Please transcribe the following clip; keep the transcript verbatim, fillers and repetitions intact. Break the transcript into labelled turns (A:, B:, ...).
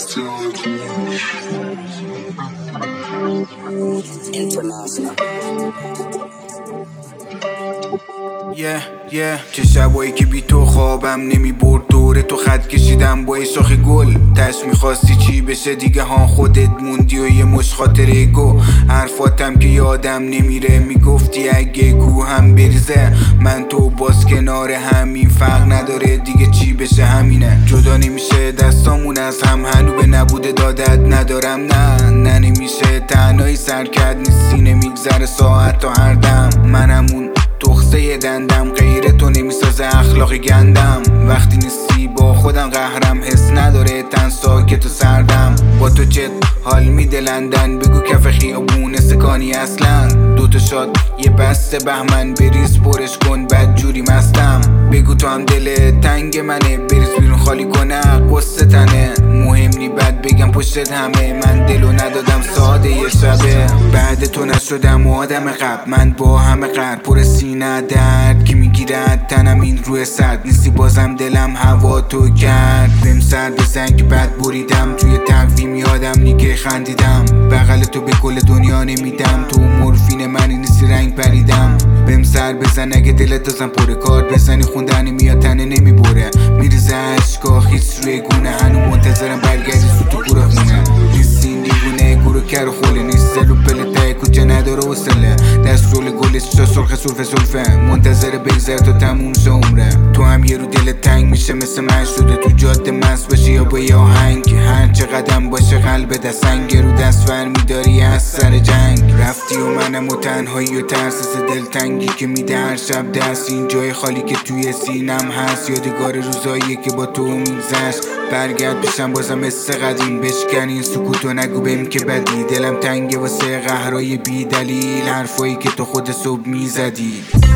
A: International.
B: یه یه چه شبایی که بی تو خوابم نمی برد، دوره تو خط کشیدم با شاخ گل. تش میخواستی چی بشه دیگه ها، خودت موندی و یه مش خاطره گو. حرفاتم که یادم نمیره، میگفتی اگه کوهم بریزه من تو باز کنار همین، فرق نداره دیگه چی بشه همینه. جدا نمیشه دستامون از هم، هنو به نبوده دادت ندارم. نه نه نمیشه تنهایی سر کرد نیستی، نمیگذره ساعت تا هر دم. من همون تخصه دندم، غیر تو نمیسازه اخلاق گندم. وقتی نیستی با خودم قهرم، حس نداره تن ساکت و سردم. با تو چت حال میده لندن، بگو کف خیابون سکانی اصلا. دوتا شاد یه بسته بهمن، بریز پرش کن بد جوری مستم. بگو تو هم دل تنگ منه، بریز بیرون خالی کنه قصه تنه. مهم نی بد بگم پشتت همه، من دلو ندادم ساده یه شبه. بعد تو نشدم آدم قبل، من با همه قرد پر سینه درد که میگیرد تنم این روی سرد. نیستی بازم دلم هوا تو کرد، بهم سر بزن که بعد بریدم توی تقویم یادم نی که خندیدم. بغل تو به کل دنیا نمیدم، تو مورفین منی نیستی رنگ پریدم. بهم سر بزن اگه دلت دازم پر کار بزنی، خوندن میاد تنه نمیبره. میریزه عشقا خیس روی گونه، هنو منتظرم برگردی سو تو گوره خونه. نیستی این دیوونه گورو کر و خوله، نیست زلو پله تای کجا نداره وصله. دست رول گل چشا سرخ سلفه سلفه، منتظر بگذر تا تموم شه عمره. تو هم یه رو دل تنگ میشه مثل من شده، تو جاده مست باشی یا با یه آهنگ. هر چه قدم باشه قلب دست سنگ، رو دست ور میداری از سر جنگ. رفتی و منم و تنهایی و ترس دلتنگی که میده هر شب دست. این جای خالی که توی سینم هست، یادگار روزایی که با تو میگذشت. برگرد پیشم بازم مثل قدیم، بشکن این سکوتو نگو بهم که بدی. دلم تنگه واسه قهرای بی دلیل، حرفایی که تو خود صبح میزدی.